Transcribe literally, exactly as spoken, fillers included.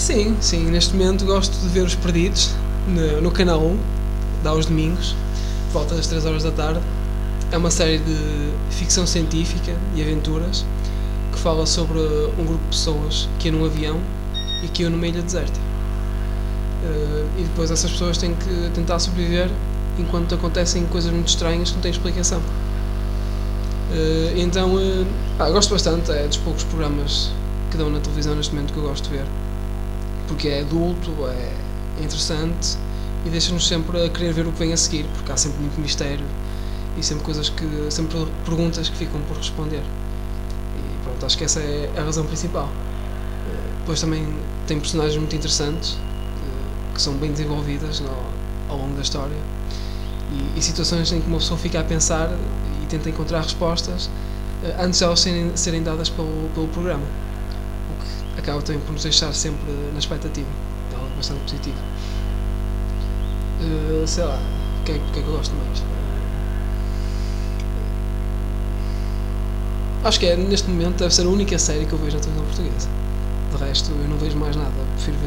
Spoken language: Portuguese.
Sim, sim, neste momento gosto de ver Os Perdidos no, no Canal um, dá aos domingos, por volta das três horas da tarde. É uma série de ficção científica e aventuras que fala sobre um grupo de pessoas que ia num avião e que ia numa ilha deserta. Uh, e depois essas pessoas têm que tentar sobreviver enquanto acontecem coisas muito estranhas que não têm explicação. Uh, então, uh, ah, gosto bastante, é dos poucos programas que dão na televisão neste momento que eu gosto de ver, porque é adulto, é interessante e deixa-nos sempre a querer ver o que vem a seguir, porque há sempre muito mistério e sempre coisas que, sempre perguntas que ficam por responder. E pronto, acho que essa é a razão principal. Uh, depois também tem personagens muito interessantes, uh, que são bem desenvolvidas no, ao longo da história, e, e situações em que uma pessoa fica a pensar e tenta encontrar respostas uh, antes de elas serem, serem dadas pelo, pelo programa, o que acaba também por nos deixar sempre na expectativa. É algo bastante positivo. Uh, sei lá, o que, é, que é que eu gosto mais? Acho que é, neste momento deve ser a única série que eu vejo na televisão portuguesa. De resto, eu não vejo mais nada. Prefiro ver